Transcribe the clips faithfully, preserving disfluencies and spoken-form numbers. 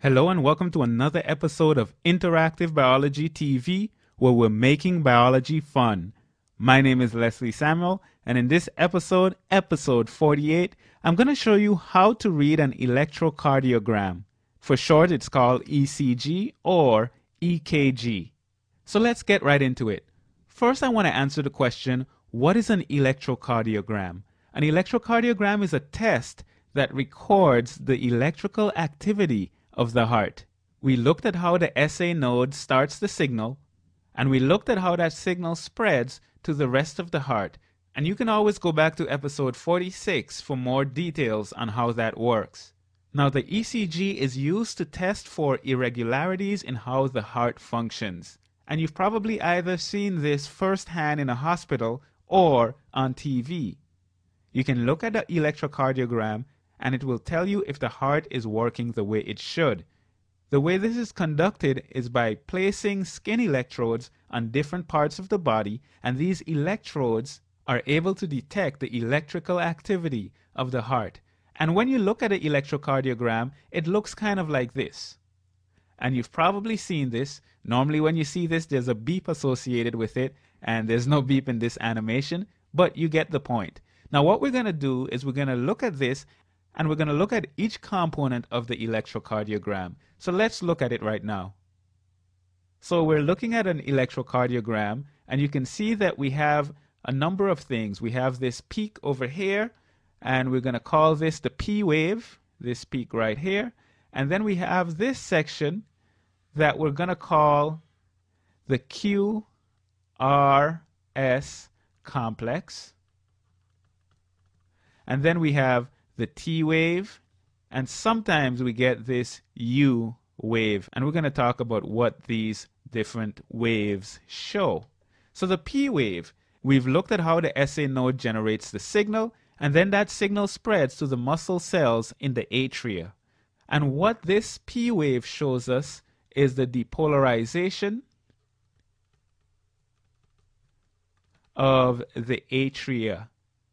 Hello and welcome to another episode of Interactive Biology T V, where we're making biology fun. My name is Leslie Samuel, and in this episode, episode forty-eight, I'm going to show you how to read an electrocardiogram. For short, it's called E C G or E K G. So let's get right into it. First, I want to answer the question, what is an electrocardiogram? An electrocardiogram is a test that records the electrical activity of the heart. We looked at how the S A node starts the signal, and we looked at how that signal spreads to the rest of the heart. And you can always go back to episode forty-six for more details on how that works. Now, the E C G is used to test for irregularities in how the heart functions. And you've probably either seen this firsthand in a hospital or on T V. You can look at the electrocardiogram and it will tell you if the heart is working the way it should. The way this is conducted is by placing skin electrodes on different parts of the body, and these electrodes are able to detect the electrical activity of the heart. And when you look at an electrocardiogram, it looks kind of like this. And you've probably seen this. Normally when you see this, there's a beep associated with it, and there's no beep in this animation, but you get the point. Now what we're going to do is we're going to look at this, and we're going to look at each component of the electrocardiogram. So let's look at it right now. So we're looking at an electrocardiogram, and you can see that we have a number of things. We have this peak over here, and we're going to call this the P wave, this peak right here. And then we have this section that we're going to call the Q R S complex. And then we have the T wave, and sometimes we get this U wave, and we're going to talk about what these different waves show. So the P wave, we've looked at how the S A node generates the signal, and then that signal spreads to the muscle cells in the atria. And what this P wave shows us is the depolarization of the atria.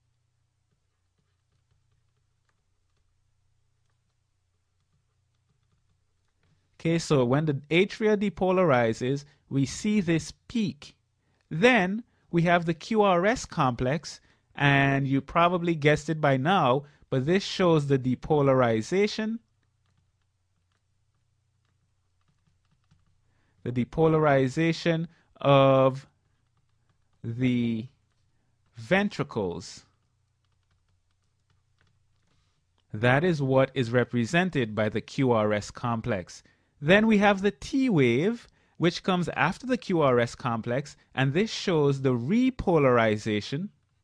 Okay, so when the atria depolarizes, we see this peak. Then we have the Q R S complex, and you probably guessed it by now, but this shows the depolarization. The depolarization of the ventricles. That is what is represented by the Q R S complex. Then we have the T wave, which comes after the Q R S complex, and this shows the repolarization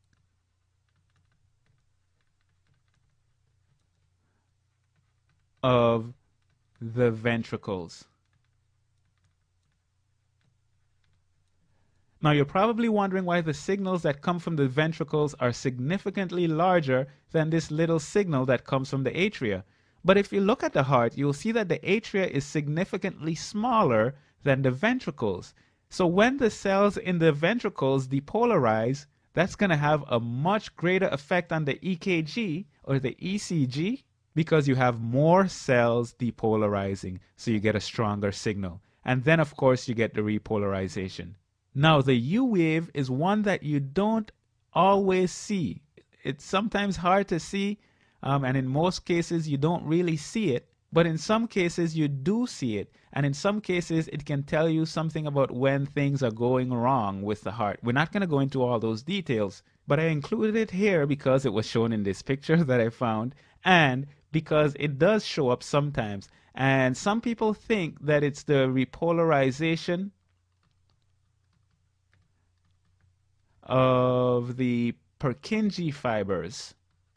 of the ventricles. Now you're probably wondering why the signals that come from the ventricles are significantly larger than this little signal that comes from the atria. But if you look at the heart, you'll see that the atria is significantly smaller than the ventricles. So when the cells in the ventricles depolarize, that's going to have a much greater effect on the E K G or the E C G, because you have more cells depolarizing, so you get a stronger signal. And then of course you get the repolarization. Now the U wave is one that you don't always see. It's sometimes hard to see, um, and in most cases you don't really see it, but in some cases you do see it, and in some cases it can tell you something about when things are going wrong with the heart. We're not going to go into all those details, but I included it here because it was shown in this picture that I found, and because it does show up sometimes. And some people think that it's the repolarization of the Purkinje fibers.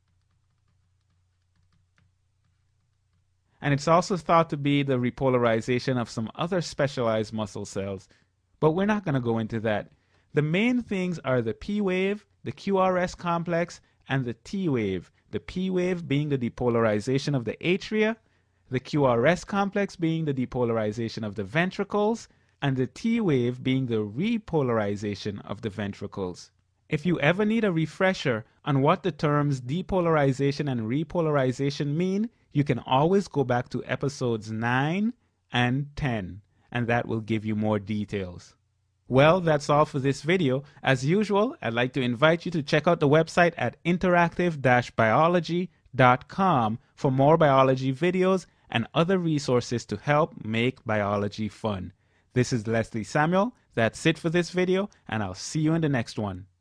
And it's also thought to be the repolarization of some other specialized muscle cells, but we're not going to go into that. The main things are the P wave, the Q R S complex, and the T wave. The P wave being the depolarization of the atria, the Q R S complex being the depolarization of the ventricles, and the T wave being the repolarization of the ventricles. If you ever need a refresher on what the terms depolarization and repolarization mean, you can always go back to episodes nine and ten, and that will give you more details. Well, that's all for this video. As usual, I'd like to invite you to check out the website at interactive dash biology dot com for more biology videos and other resources to help make biology fun. This is Leslie Samuel. That's it for this video, and I'll see you in the next one.